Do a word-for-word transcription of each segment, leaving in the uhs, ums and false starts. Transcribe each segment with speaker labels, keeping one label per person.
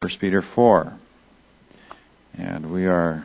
Speaker 1: First Peter four. And we are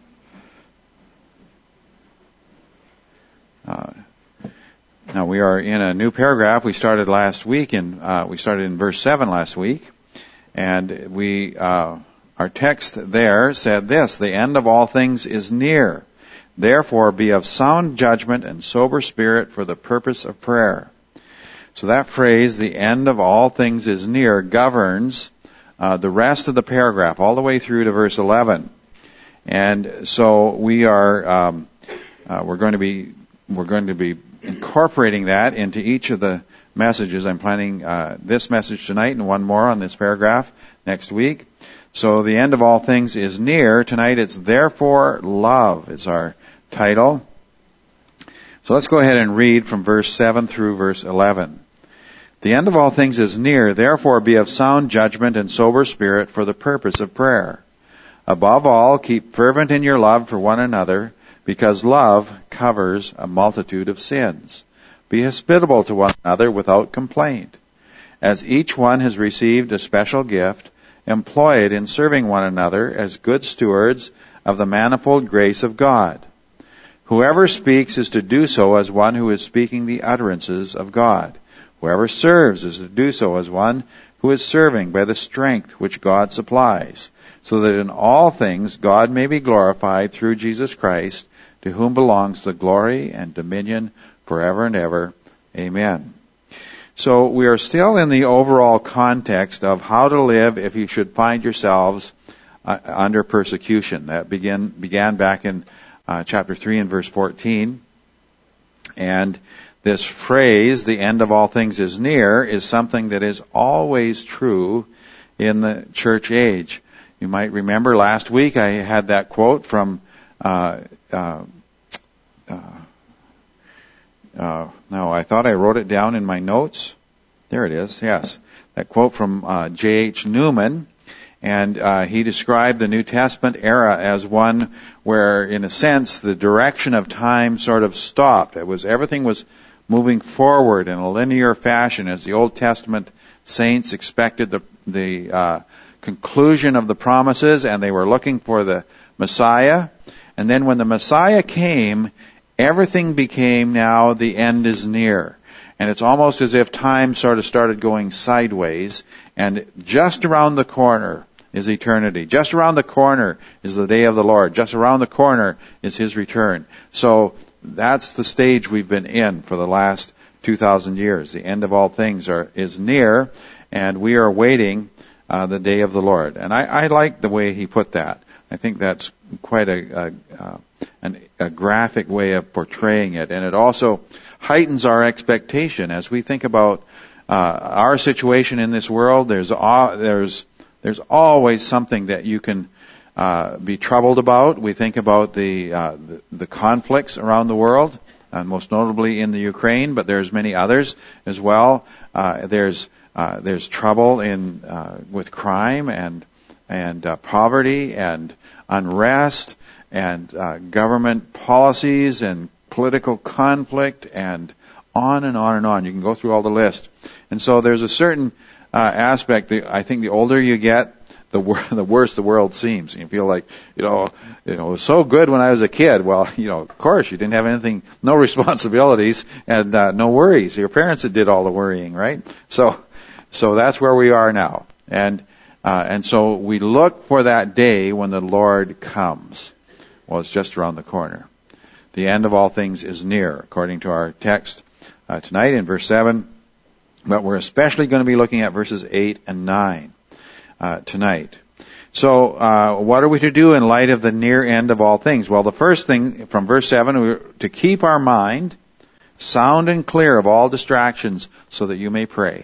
Speaker 1: uh, now we are in a new paragraph. We started last week in uh, we started in verse seven last week, and we uh, our text there said this: "The end of all things is near. Therefore, be of sound judgment and sober spirit for the purpose of prayer." So that phrase, "the end of all things is near," governs uh, the rest of the paragraph, all the way through to verse eleven. And so we are um, uh, we're going to be we're going to be incorporating that into each of the messages. I'm planning uh, this message tonight and one more on this paragraph next week. So the end of all things is near. Tonight it's "Therefore Love" is our title. So let's go ahead and read from verse seven through verse eleven. "The end of all things is near. Therefore be of sound judgment and sober spirit for the purpose of prayer. Above all, keep fervent in your love for one another, because love covers a multitude of sins. Be hospitable to one another without complaint. As each one has received a special gift, employ it in serving one another as good stewards of the manifold grace of God. Whoever speaks is to do so as one who is speaking the utterances of God. Whoever serves is to do so as one who is serving by the strength which God supplies, so that in all things God may be glorified through Jesus Christ, to whom belongs the glory and dominion forever and ever. Amen." So we are still in the overall context of how to live if you should find yourselves uh, under persecution. That began began back in uh, chapter three and verse fourteen. And this phrase, "the end of all things is near," is something that is always true in the church age. You might remember last week I had that quote from, uh, uh, uh, uh, no, I thought I wrote it down in my notes. There it is, yes. That quote from uh, J H Newman. And uh, he described the New Testament era as one where, in a sense, the direction of time sort of stopped. It was everything was moving forward in a linear fashion as the Old Testament saints expected the the uh, conclusion of the promises, and they were looking for the Messiah. And then when the Messiah came, everything became now the end is near. And it's almost as if time sort of started going sideways, and just around the corner is eternity. Just around the corner is the day of the Lord. Just around the corner is His return. So that's the stage we've been in for the last two thousand years. The end of all things are is near, and we are awaiting uh, the day of the Lord. And I, I like the way he put that. I think that's quite a, a, uh, an, a graphic way of portraying it, and it also heightens our expectation as we think about uh, our situation in this world. There's uh, there's there's always something that you can uh, be troubled about. We think about the, uh, the the conflicts around the world, and most notably in the Ukraine, but there's many others as well. Uh, there's uh, there's trouble in uh, with crime and and uh, poverty and unrest and uh, government policies and political conflict and on and on and on. You can go through all the list. And so there's a certain uh, aspect that I think the older you get, the wor- the worse the world seems. You feel like, you know, you know, it was so good when I was a kid. Well, you know, of course, you didn't have anything, no responsibilities and uh, no worries. Your parents that did all the worrying, right? So, so that's where we are now. And uh, and so we look for that day when the Lord comes. Well, it's just around the corner. The end of all things is near, according to our text uh, tonight in verse seven. But we're especially going to be looking at verses eight and nine uh, tonight. So uh, what are we to do in light of the near end of all things? Well, the first thing from verse seven, we're to keep our mind sound and clear of all distractions so that you may pray.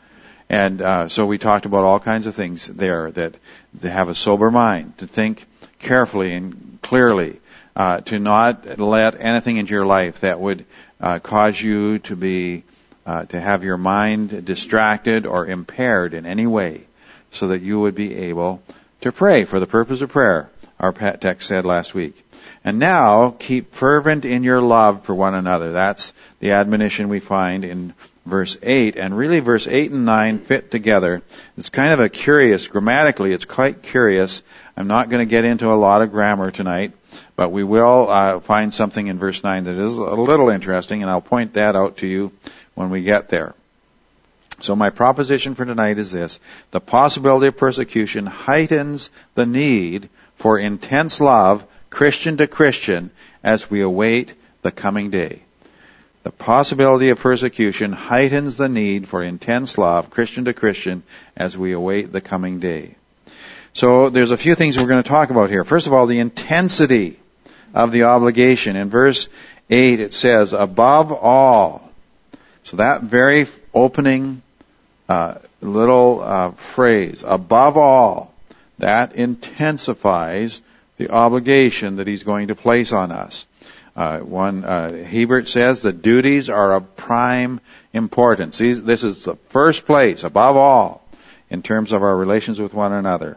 Speaker 1: And uh, so we talked about all kinds of things there, that to have a sober mind, to think carefully and clearly, uh, to not let anything into your life that would uh, cause you to be, uh, to have your mind distracted or impaired in any way, so that you would be able to pray for the purpose of prayer, our text said last week. And now, keep fervent in your love for one another. That's the admonition we find in verse eight, and really verse eight and nine fit together. It's kind of a curious, grammatically, it's quite curious. I'm not going to get into a lot of grammar tonight, but we will uh, find something in verse nine that is a little interesting, and I'll point that out to you when we get there. So my proposition for tonight is this: the possibility of persecution heightens the need for intense love, Christian to Christian, as we await the coming day. The possibility of persecution heightens the need for intense love, Christian to Christian, as we await the coming day. So there's a few things we're going to talk about here. First of all, the intensity of the obligation. In verse eight it says, above all. So that very opening uh, little uh, phrase, above all, that intensifies the obligation that he's going to place on us. Uh, one, uh, Hebert says the duties are of prime importance. These, this is the first place, above all, in terms of our relations with one another.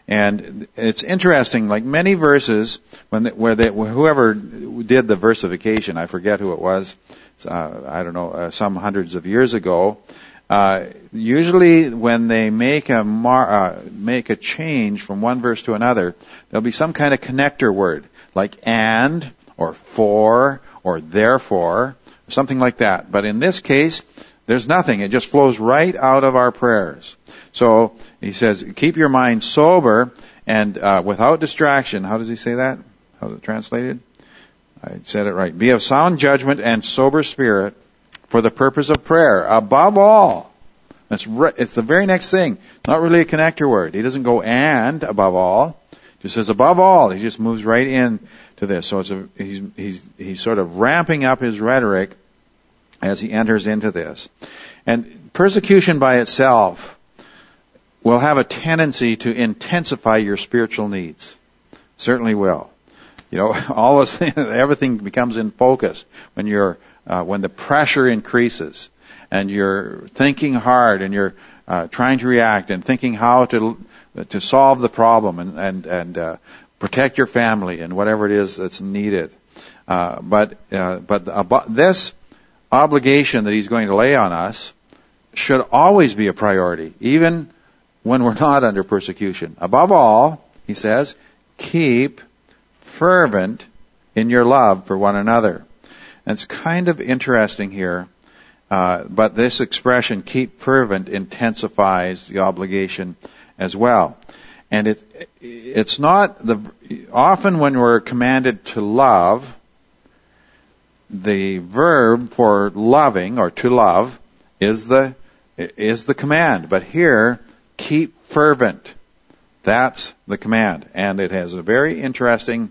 Speaker 1: And it's interesting, like many verses, when they, where they, whoever did the versification, I forget who it was, uh, I don't know, uh, some hundreds of years ago, uh, usually when they make a mar, uh, make a change from one verse to another, there'll be some kind of connector word, like and, or for, or therefore, something like that. But in this case, there's nothing. It just flows right out of our prayers. So he says, keep your mind sober and uh, without distraction. How does he say that? How's it translated? I said it right. Be of sound judgment and sober spirit for the purpose of prayer. Above all. That's right. It's the very next thing. Not really a connector word. He doesn't go and above all. He just says above all. He just moves right in to this. So it's a, he's, he's, he's sort of ramping up his rhetoric as he enters into this. And persecution by itself will have a tendency to intensify your spiritual needs. Certainly will. You know, all this, everything becomes in focus when you're, uh, when the pressure increases and you're thinking hard and you're uh, trying to react and thinking how to to solve the problem and and and uh, protect your family and whatever it is that's needed. Uh, but uh, but uh, this obligation that he's going to lay on us should always be a priority, even when we're not under persecution. Above all, he says, keep fervent in your love for one another. And it's kind of interesting here, uh, but this expression, keep fervent, intensifies the obligation as well. And it, it's not the, often when we're commanded to love, the verb for loving or to love is the, is the command. But here, keep fervent. That's the command. And it has a very interesting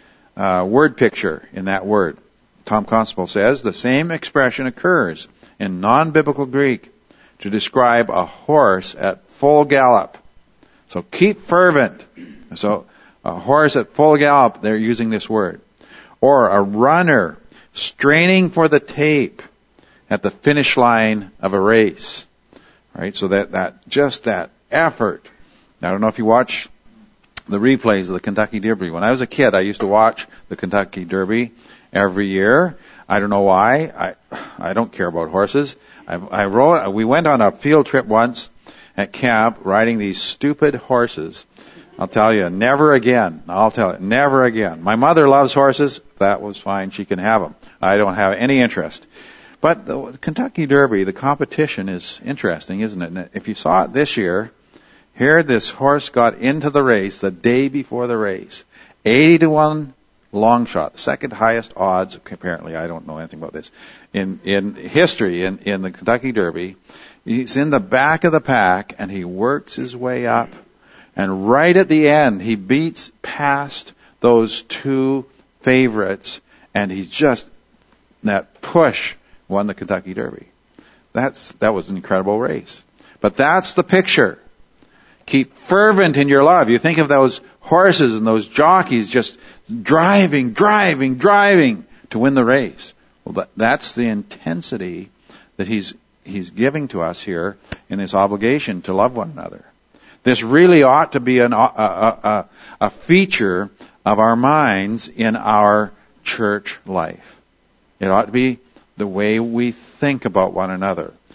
Speaker 1: uh, word picture in that word. Tom Constable says the same expression occurs in non-biblical Greek to describe a horse at full gallop. So keep fervent. So a horse at full gallop, they're using this word. Or a runner straining for the tape at the finish line of a race. Right? So that, that, just that effort. Now, I don't know if you watch the replays of the Kentucky Derby. When I was a kid, I used to watch the Kentucky Derby every year. I don't know why. I, I don't care about horses. I, I rode, we went on a field trip once at camp riding these stupid horses. I'll tell you, never again. I'll tell you, never again. My mother loves horses. That was fine. She can have them. I don't have any interest. But the Kentucky Derby, the competition is interesting, isn't it? And if you saw it this year, here this horse got into the race the day before the race. eighty to one long shot, the second highest odds, apparently, I don't know anything about this, in, in history in, in the Kentucky Derby. He's in the back of the pack and he works his way up. And right at the end, he beats past those two favorites and he's just, that push won the Kentucky Derby. That's, that was an incredible race. But that's the picture. Keep fervent in your love. You think of those horses and those jockeys just driving, driving, driving to win the race. Well, that's the intensity that he's, he's giving to us here in this obligation to love one another. This really ought to be an, a, a, a feature of our minds in our church life. It ought to be the way we think about one another.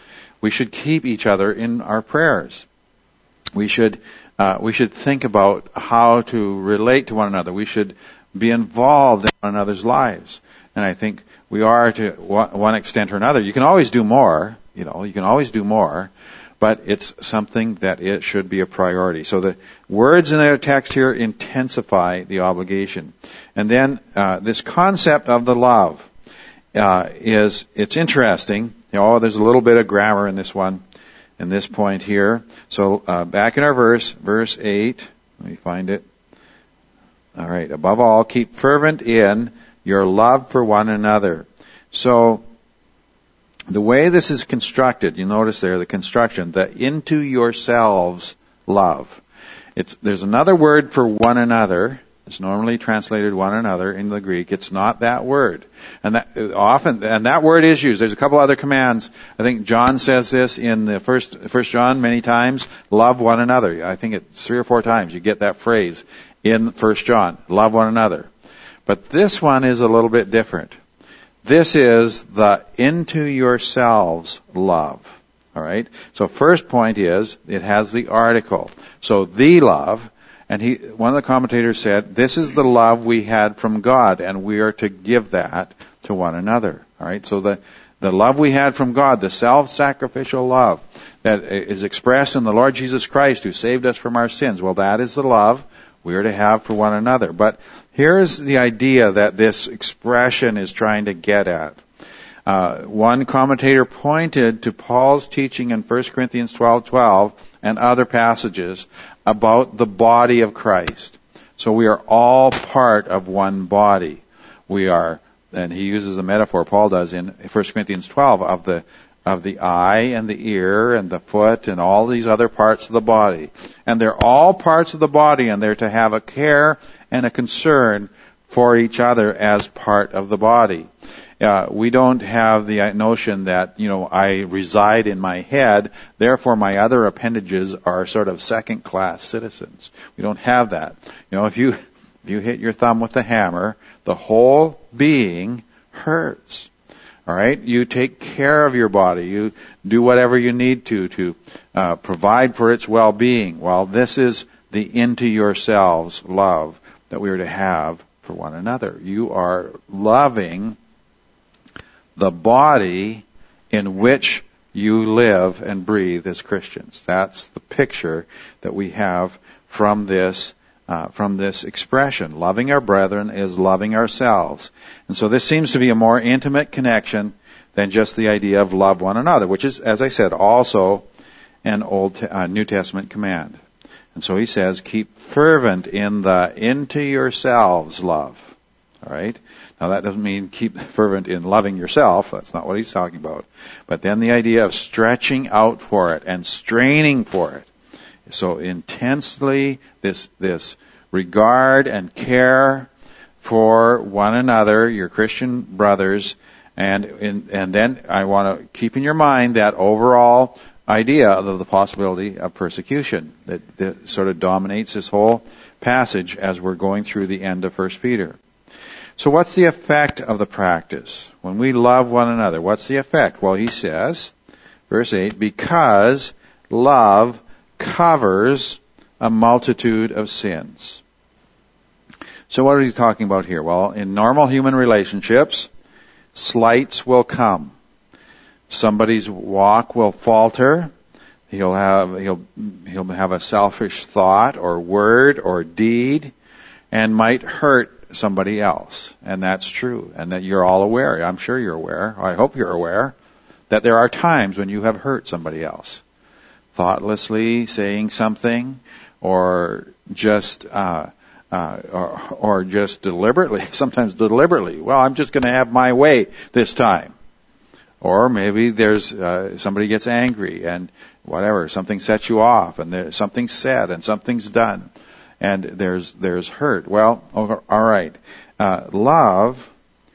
Speaker 1: we should keep each other in our prayers. We should uh, we should think about how to relate to one another. We should be involved in one another's lives. And I think we are to one extent or another. You can always do more, you know, you can always do more, but it's something that it should be a priority. So the words in the text here intensify the obligation. And then uh, this concept of the love uh, is, it's interesting. You know, there's a little bit of grammar in this one, in this point here. So uh, back in our verse, verse eight, let me find it. All right, above all, keep fervent in your love for one another. So, the way this is constructed, you notice there, the construction, the into yourselves love. It's, there's another word for one another. It's normally translated one another in the Greek. It's not that word. And that, often, and that word is used. There's a couple other commands. I think John says this in the first, first John many times. Love one another. I think it's three or four times you get that phrase in First John. Love one another. But this one is a little bit different. This is the into yourselves love. All right? So first point is, it has the article. So the love, and he, one of the commentators said, this is the love we had from God, and we are to give that to one another. All right? So the, the love we had from God, the self-sacrificial love that is expressed in the Lord Jesus Christ who saved us from our sins, well, that is the love we are to have for one another. But here's the idea that this expression is trying to get at. Uh, one commentator pointed to Paul's teaching in First Corinthians twelve twelve and other passages about the body of Christ. So we are all part of one body. We are, and he uses a metaphor, Paul does in First Corinthians twelve, of the of the eye and the ear and the foot and all these other parts of the body. And they're all parts of the body, and they're to have a care and a concern for each other as part of the body. Uh, we don't have the notion that, you know, I reside in my head, therefore my other appendages are sort of second-class citizens. We don't have that. You know, if you if you hit your thumb with a hammer, the whole being hurts. All right? You take care of your body. You do whatever you need to to uh, provide for its well-being. Well, this is the into yourselves love that we are to have for one another. You are loving the body in which you live and breathe as Christians. That's the picture that we have from this uh, from this expression. Loving our brethren is loving ourselves. And so this seems to be a more intimate connection than just the idea of love one another, which is, as I said, also an Old uh, New Testament command. And so he says, keep fervent in the into yourselves love. All right? Now that doesn't mean keep fervent in loving yourself. That's not what he's talking about. But then the idea of stretching out for it and straining for it. So intensely, this this regard and care for one another, your Christian brothers, and in, and then I want to keep in your mind that overall idea of the possibility of persecution that, that sort of dominates this whole passage as we're going through the end of First Peter. So what's the effect of the practice? When we love one another, what's the effect? Well, he says, verse eight, because love covers a multitude of sins. So what are he talking about here? Well, in normal human relationships, slights will come. Somebody's walk will falter. He'll have he'll he'll have a selfish thought or word or deed, and might hurt somebody else. And that's true. And that you're all aware. I'm sure you're aware. I hope you're aware that there are times when you have hurt somebody else. Thoughtlessly saying something, or just uh, uh, or, or just deliberately, sometimes deliberately. Well, I'm just going to have my way this time. Or maybe there's uh, somebody gets angry and whatever, something sets you off, and there's something's said and something's done, and there's there's hurt. Well, all right, uh, love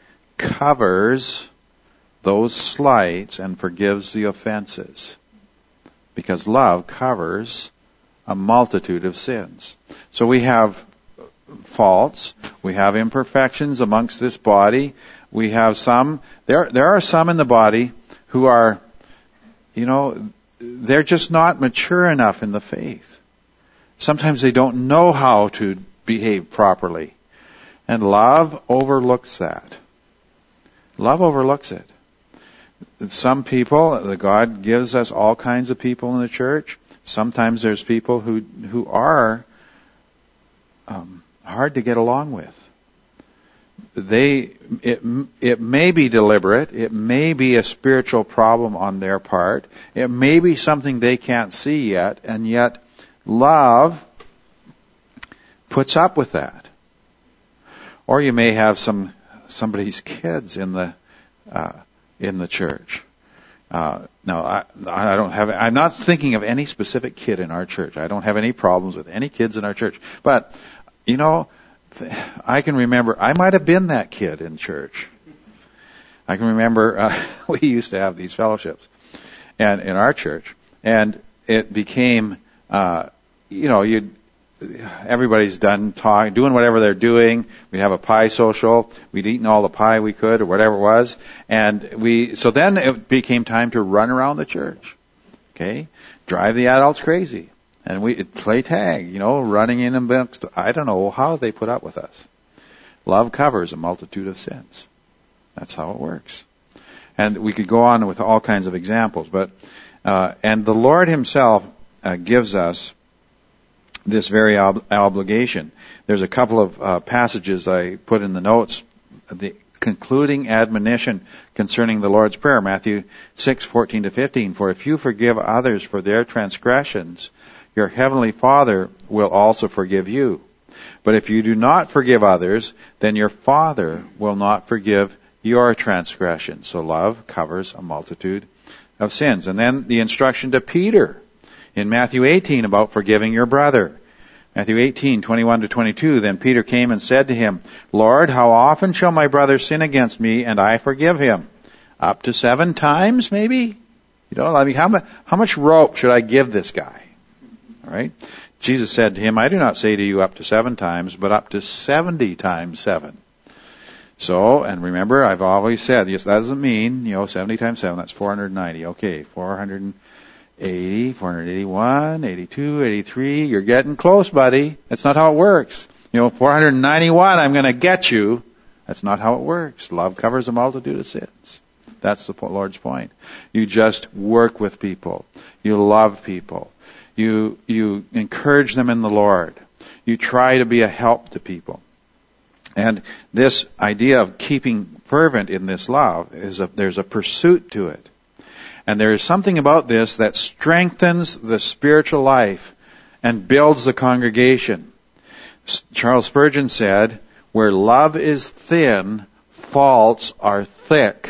Speaker 1: covers those slights and forgives the offenses, because love covers a multitude of sins. So we have faults, we have imperfections amongst this body. We have some, there there are some in the body who are you know, they're just not mature enough in the faith. Sometimes they don't know how to behave properly. And love overlooks that. Love overlooks it. Some people, the God gives us all kinds of people in the church. Sometimes there's people who who are um, hard to get along with. They it it may be deliberate. It may be a spiritual problem on their part. It may be something they can't see yet, and yet love puts up with that. Or you may have some somebody's kids in the uh, in the church. Uh, no, I, I don't have. I'm not thinking of any specific kid in our church. I don't have any problems with any kids in our church. But you know, I can remember. I might have been that kid in church. I can remember uh, we used to have these fellowships, and in our church, and it became, uh, you know, you. Everybody's done talking, doing whatever they're doing. We'd have a pie social. We'd eaten all the pie we could, or whatever it was. And we, so then it became time to run around the church. Okay? Drive the adults crazy. And we play tag, you know, running in amongst, I don't know how they put up with us. Love covers a multitude of sins. That's how it works. And we could go on with all kinds of examples, but, uh, and the Lord Himself uh, gives us this very ob- obligation. There's a couple of uh, passages I put in the notes. The concluding admonition concerning the Lord's Prayer, Matthew six fourteen to fifteen. For if you forgive others for their transgressions, your heavenly Father will also forgive you. But if you do not forgive others, then your Father will not forgive your transgressions. So love covers a multitude of sins. And then the instruction to Peter in Matthew eighteen about forgiving your brother. Matthew eighteen, twenty-one to twenty-two, then Peter came and said to Him, Lord, how often shall my brother sin against me and I forgive him? Up to seven times, maybe? You know, I mean, how much, how much rope should I give this guy? All right? Jesus said to him, I do not say to you up to seven times, but up to seventy times seven. So, and remember, I've always said, yes, that doesn't mean, you know, seventy times seven, that's four hundred ninety. Okay, four hundred eighty, four hundred eighty-one, eighty-two, eighty-three. You're getting close, buddy. That's not how it works. You know, four hundred ninety-one, I'm going to get you. That's not how it works. Love covers a multitude of sins. That's the Lord's point. You just work with people. You love people. You, you encourage them in the Lord. You try to be a help to people. And this idea of keeping fervent in this love is a, there's a pursuit to it. And there is something about this that strengthens the spiritual life and builds the congregation. Charles Spurgeon said, where love is thin, faults are thick.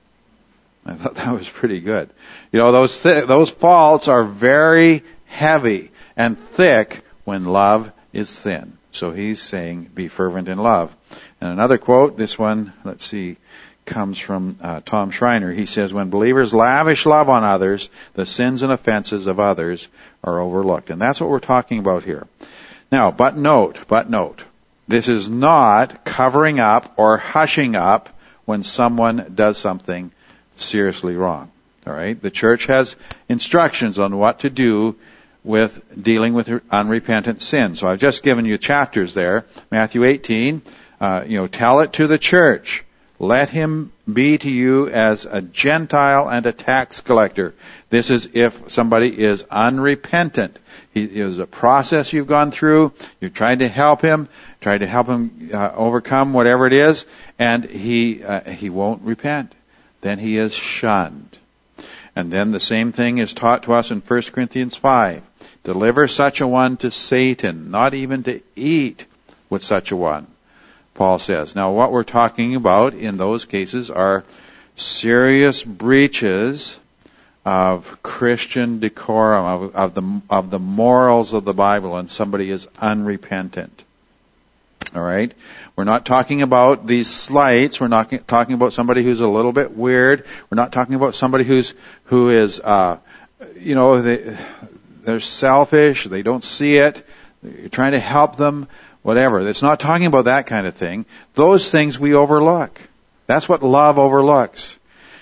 Speaker 1: I thought that was pretty good. You know, those th- those faults are very heavy and thick when love is thin. So he's saying, be fervent in love. And another quote, this one, let's see, comes from uh, Tom Schreiner. He says, when believers lavish love on others, the sins and offenses of others are overlooked. And that's what we're talking about here. Now, but note, but note, this is not covering up or hushing up when someone does something seriously wrong. All right? The church has instructions on what to do with dealing with unrepentant sin. So I've just given you chapters there. Matthew eighteen, uh, you know, tell it to the church. Let him be to you as a Gentile and a tax collector. This is if somebody is unrepentant. He is a process you've gone through. You've tried to help him, tried to help him uh, overcome whatever it is, and he uh, he won't repent. Then he is shunned. And then the same thing is taught to us in First Corinthians five. Deliver such a one to Satan, not even to eat with such a one, Paul says. Now, what we're talking about in those cases are serious breaches of Christian decorum, of, of the of the morals of the Bible, and somebody is unrepentant. All right? We're not talking about these slights. We're not talking about somebody who's a little bit weird. We're not talking about somebody who's who is, uh, you know, they, they're selfish. They don't see it. You're trying to help them. Whatever. It's not talking about that kind of thing. Those things we overlook. That's what love overlooks.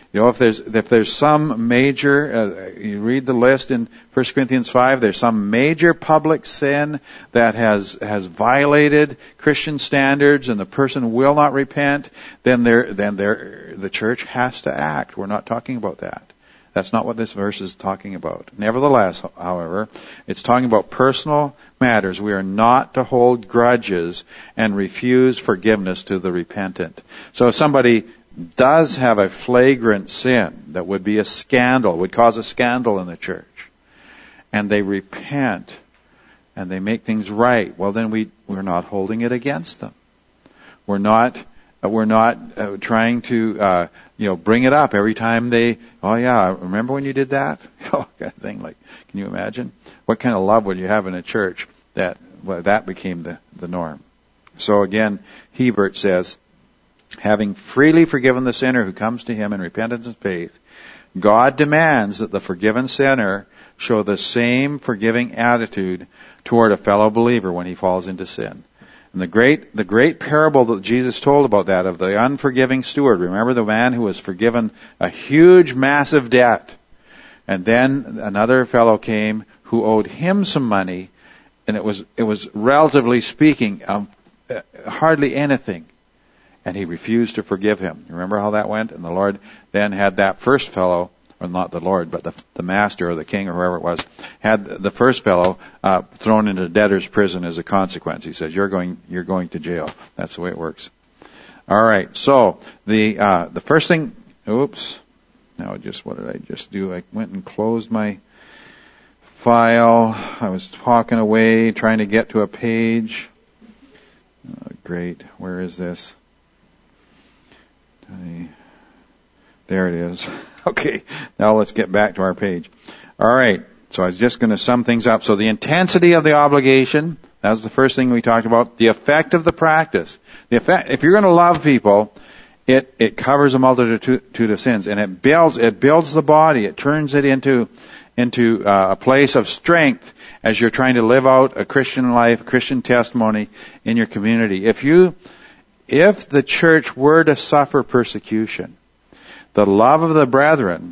Speaker 1: You know, if there's if there's some major, uh, you read the list in First Corinthians five, there's some major public sin that has has violated Christian standards, and the person will not repent, then there then there the church has to act. We're not talking about that. That's not what this verse is talking about. Nevertheless, however, it's talking about personal matters. We are not to hold grudges and refuse forgiveness to the repentant. So if somebody does have a flagrant sin that would be a scandal, would cause a scandal in the church, and they repent and they make things right, well then we, we're not holding it against them. We're not We're not uh, trying to, uh, you know, bring it up every time they, oh yeah, remember when you did that? Oh, kind of thing. Like, can you imagine? What kind of love would you have in a church that, well, that became the, the norm? So again, Hebert says, having freely forgiven the sinner who comes to him in repentance and faith, God demands that the forgiven sinner show the same forgiving attitude toward a fellow believer when he falls into sin. And the great, the great parable that Jesus told about that of the unforgiving steward. Remember the man who was forgiven a huge, massive debt. And then another fellow came who owed him some money, and it was, it was relatively speaking, um, hardly anything. And he refused to forgive him. You remember how that went? And the Lord then had that first fellow, or not the Lord, but the, the master or the king or whoever it was, had the first fellow uh, thrown into debtor's prison as a consequence. He says, "You're going, you're going to jail." That's the way it works. All right. So the uh, the first thing. Oops. Now, just what did I just do? I went and closed my file. I was talking away, trying to get to a page. Oh, great. Where is this? I, There it is. Okay, now let's get back to our page. All right, so I was just going to sum things up. So the intensity of the obligation, that was the first thing we talked about. The effect of the practice. The effect, if you're going to love people, it, it covers a multitude of sins, and it builds, it builds the body. It turns it into, into uh, a place of strength as you're trying to live out a Christian life, a Christian testimony in your community. If you, if the church were to suffer persecution, the love of the brethren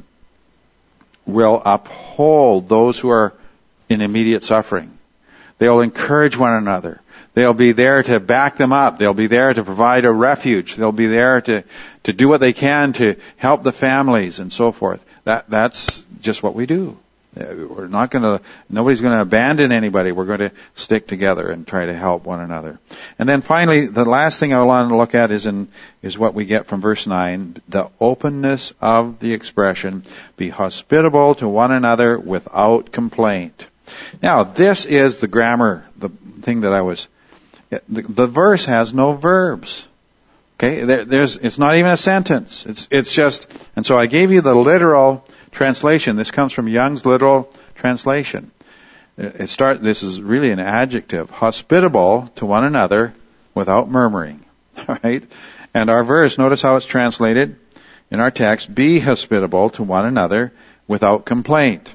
Speaker 1: will uphold those who are in immediate suffering. They'll encourage one another. They'll be there to back them up. They'll be there to provide a refuge. They'll be there to, to do what they can to help the families and so forth. That, that's just what we do. We're not going to, nobody's going to abandon anybody. We're going to stick together and try to help one another. And then finally, the last thing I want to look at is in, is what we get from verse nine, the openness of the expression, be hospitable to one another without complaint. Now, this is the grammar, the thing that I was, the, the verse has no verbs. Okay, there, there's, it's not even a sentence. It's, it's just, and so I gave you the literal translation. This comes from Young's literal translation. It start. This is really an adjective. Hospitable to one another without murmuring. All right. And our verse, notice how it's translated in our text. Be hospitable to one another without complaint.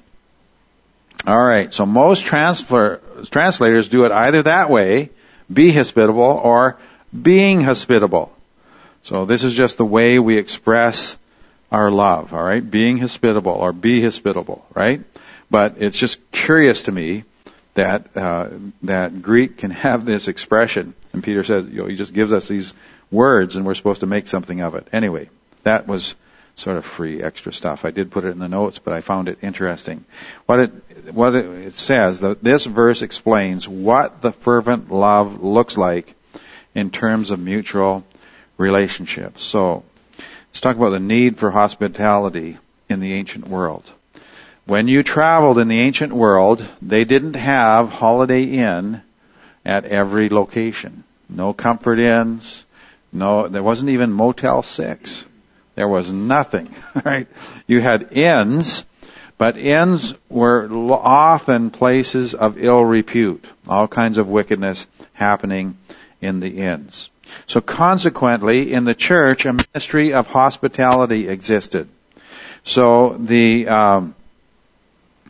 Speaker 1: All right. So most transfer, translators do it either that way, be hospitable, or being hospitable. So this is just the way we express our love, all right? Being hospitable or be hospitable, right? But it's just curious to me that uh, that Greek can have this expression. And Peter says, you know, he just gives us these words and we're supposed to make something of it. Anyway, that was sort of free extra stuff. I did put it in the notes, but I found it interesting. What it what it, it says, that this verse explains what the fervent love looks like in terms of mutual relationships. So, let's talk about the need for hospitality in the ancient world. When you traveled in the ancient world, they didn't have Holiday Inn at every location. No Comfort Inns. No, there wasn't even Motel six. There was nothing, right? You had inns, but inns were often places of ill repute. All kinds of wickedness happening in the inns. So consequently, in the church, a ministry of hospitality existed. So the um,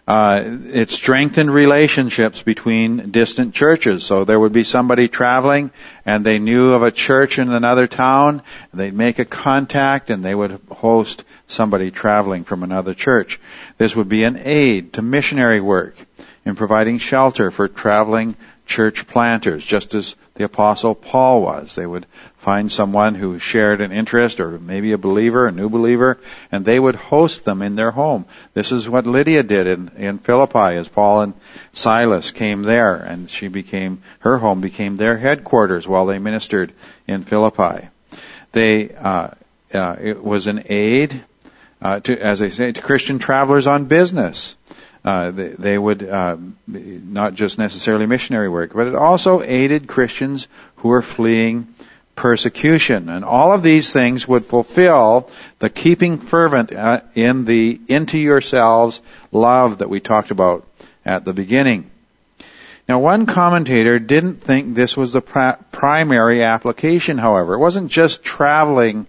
Speaker 1: Uh, it strengthened relationships between distant churches. So there would be somebody traveling and they knew of a church in another town. They'd make a contact and they would host somebody traveling from another church. This would be an aid to missionary work in providing shelter for traveling church planters, just as the Apostle Paul was. They would find someone who shared an interest or maybe a believer, a new believer, and they would host them in their home. This is what Lydia did in, in Philippi as Paul and Silas came there, and she became, her home became their headquarters while they ministered in Philippi. They, uh, uh, it was an aid, uh, to, as I say, to Christian travelers on business. Uh, they, they would uh, not just necessarily missionary work, but it also aided Christians who were fleeing persecution. And all of these things would fulfill the keeping fervent uh, in the into yourselves love that we talked about at the beginning. Now, one commentator didn't think this was the pra- primary application, however. It wasn't just traveling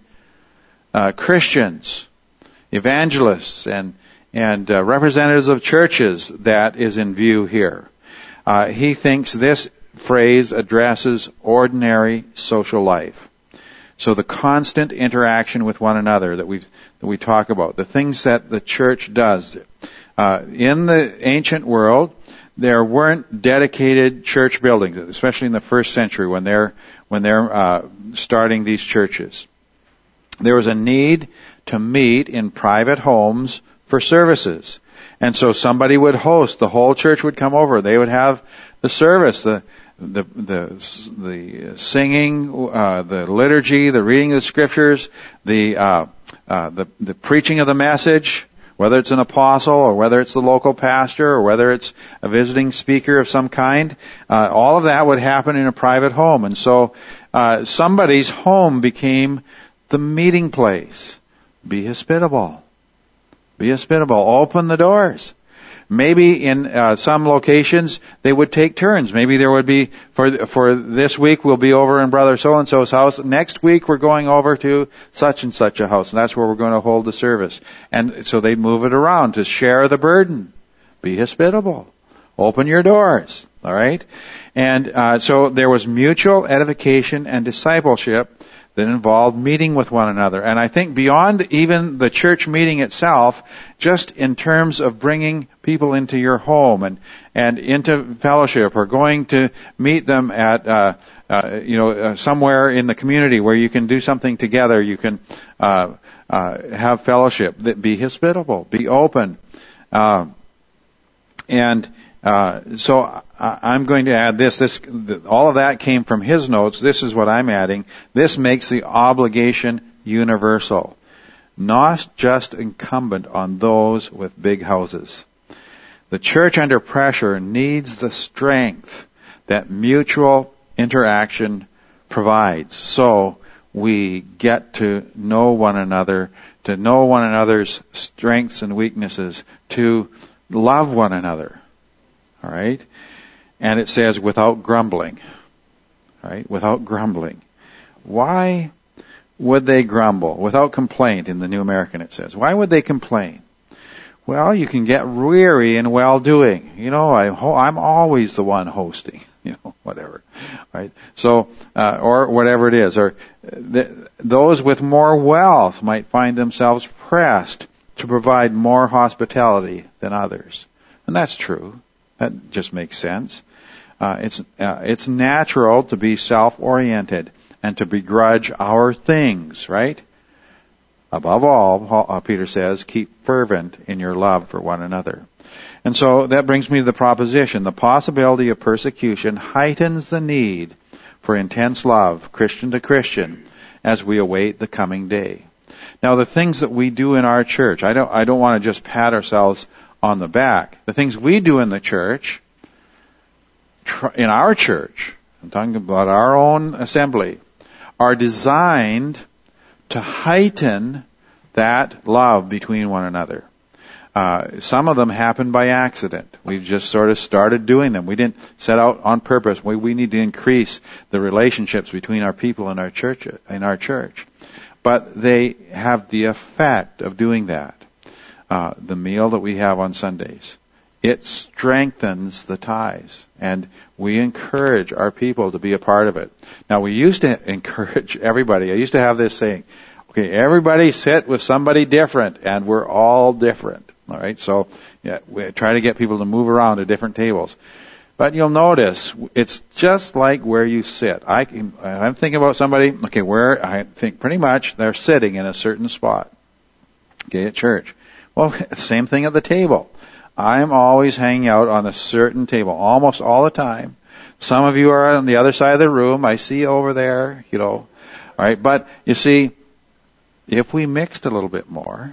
Speaker 1: uh, Christians, evangelists, and and uh, representatives of churches that is in view here. Uh, he thinks this phrase addresses ordinary social life. So the constant interaction with one another that we that we talk about, the things that the church does. Uh, in the ancient world, there weren't dedicated church buildings, especially in the first century when they're when they're uh, starting these churches. There was a need to meet in private homes for services. And so somebody would host, the whole church would come over, they would have the service, the the the, the singing, uh, the liturgy, the reading of the scriptures, the uh, uh, the the preaching of the message, whether it's an apostle or whether it's the local pastor or whether it's a visiting speaker of some kind, uh, all of that would happen in a private home. And so uh, somebody's home became the meeting place. Be hospitable. Be hospitable. Open the doors. Maybe in uh, some locations they would take turns. Maybe there would be, for for this week we'll be over in Brother So-and-so's house. Next week we're going over to such and such a house, and that's where we're going to hold the service. And so they'd move it around to share the burden. Be hospitable. Open your doors. All right? And uh, so there was mutual edification and discipleship that involved meeting with one another. And I think beyond even the church meeting itself, just in terms of bringing people into your home and, and into fellowship or going to meet them at, uh, uh, you know, uh, somewhere in the community where you can do something together, you can, uh, uh, have fellowship, that be hospitable, be open. Uh, and, Uh, so I, I'm going to add this. This, the, all of that came from his notes. This is what I'm adding. This makes the obligation universal, not just incumbent on those with big houses. The church under pressure needs the strength that mutual interaction provides. So we get to know one another, to know one another's strengths and weaknesses, to love one another. All right? And it says without grumbling. All right? Without grumbling. Why would they grumble? Without complaint in the New American it says. Why would they complain? Well, you can get weary in well-doing. You know, I, I'm always the one hosting. You know, whatever. Right? So, uh, or whatever it is. Or th- those with more wealth might find themselves pressed to provide more hospitality than others. And that's true. That just makes sense. Uh, it's uh, it's natural to be self-oriented and to begrudge our things, right? Above all, Paul, uh, Peter says, keep fervent in your love for one another. And so that brings me to the proposition. The possibility of persecution heightens the need for intense love, Christian to Christian, as we await the coming day. Now, the things that we do in our church, I don't I don't want to just pat ourselves on the back. The things we do in the church, in our church, I'm talking about our own assembly, are designed to heighten that love between one another. Uh, some of them happen by accident. We've just sort of started doing them. We didn't set out on purpose. We, we need to increase the relationships between our people in our church, in our church. But they have the effect of doing that. Uh, the meal that we have on Sundays It strengthens the ties. And we encourage our people to be a part of it. Now, we used to encourage everybody. I used to have this saying, okay, everybody sit with somebody different, and we're all different. All right, so yeah, we try to get people to move around to different tables. But you'll notice it's just like where you sit. I can, I'm thinking about somebody, okay, where I think pretty much they're sitting in a certain spot. Okay, at church. Well, same thing at the table. I'm always hanging out on a certain table, almost all the time. Some of you are on the other side of the room. I see you over there, you know. All right, but you see, if we mixed a little bit more,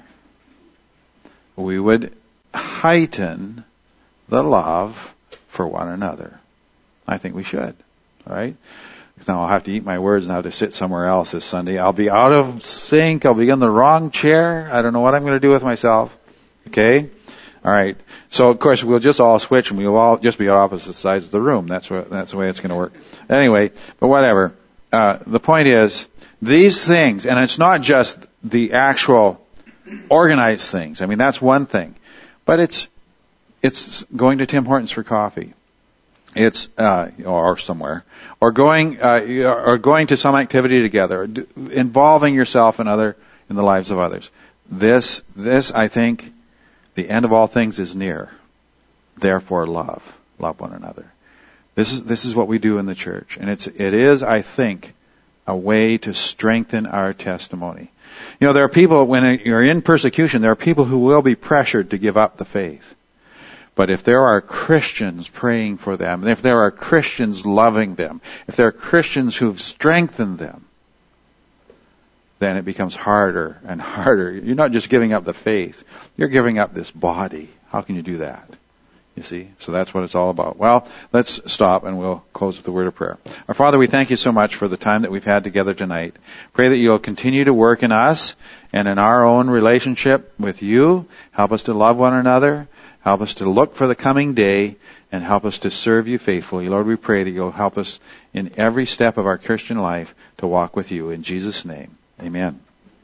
Speaker 1: we would heighten the love for one another. I think we should. All right? Now I'll have to eat my words and have to sit somewhere else this Sunday. I'll be out of sync. I'll be in the wrong chair. I don't know what I'm going to do with myself. Okay? All right. So of course we'll just all switch and we'll all just be on opposite sides of the room. That's what, that's the way it's going to work. Anyway, but whatever. Uh, the point is, these things, and it's not just the actual organized things. I mean, that's one thing. But it's, it's going to Tim Hortons for coffee. It's, uh, or somewhere. Or going, uh, or going to some activity together. Involving yourself in other, in the lives of others. This, this, I think, the end of all things is near. Therefore, love. Love one another. This is, this is what we do in the church. And it's, it is, I think, a way to strengthen our testimony. You know, there are people, when you're in persecution, there are people who will be pressured to give up the faith. But if there are Christians praying for them, if there are Christians loving them, if there are Christians who've strengthened them, then it becomes harder and harder. You're not just giving up the faith. You're giving up this body. How can you do that? You see? So that's what it's all about. Well, let's stop and we'll close with a word of prayer. Our Father, we thank you so much for the time that we've had together tonight. Pray that you'll continue to work in us and in our own relationship with you. Help us to love one another. Help us to look for the coming day and help us to serve you faithfully. Lord, we pray that you'll help us in every step of our Christian life to walk with you. In Jesus' name, amen.